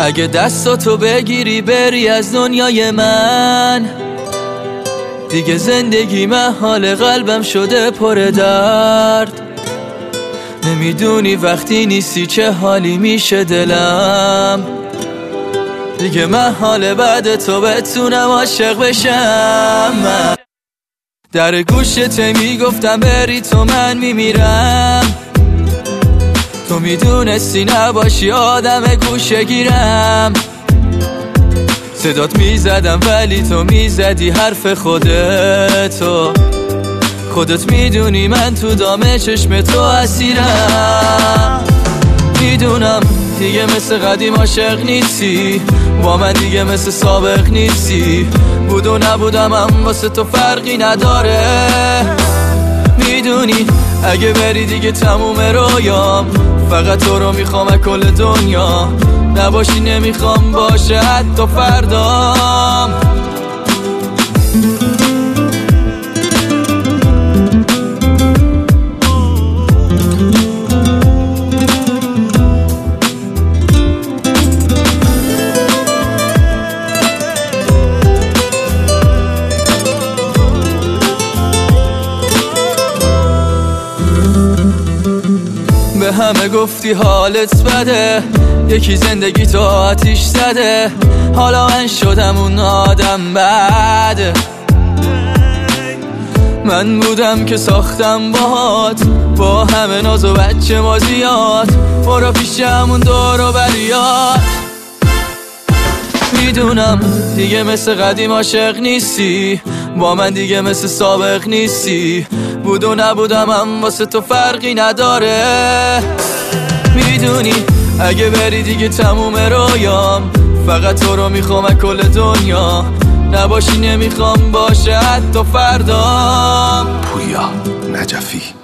اگه دستاتو بگیری بری از دنیای من، دیگه زندگی محال قلبم شده پر درد. نمیدونی وقتی نیستی چه حالی میشه دلم، دیگه محال بعد تو بتونم عاشق بشم. من در گوشت میگفتم بری تو من میمیرم، تو میدونستی نباشی آدم گوشه گیرم. صدات میزدم ولی تو میزدی حرف خودتو، خودت میدونی من تو دام چشم تو اسیرم. میدونم دیگه مثل قدیم عاشق نیستی، با من دیگه مثل سابق نیستی. بود و نبودم هم واسه تو فرقی نداره. میدونی اگه بری دیگه تموم رویام، فقط تو رو میخوام از کل دنیا. نباشی نمیخوام باشه حتی فردام. به همه گفتی حالت بده، یکی زندگی تو آتیش زده. حالا من شدم اون آدم بده. من بودم که ساختم باهات، با همه ناز و بچه مازیات، برو پیش همون دور و بریات. میدونم دیگه مثل قدیم عاشق نیستی، با من دیگه مثل سابق نیستی. بود و نبودم هم واسه تو فرقی نداره. میدونی اگه بری دیگه تموم رویام، فقط تو رو میخوام از کل دنیا. نباشی نمیخوام باشه حتی فردام. پویا نجفی.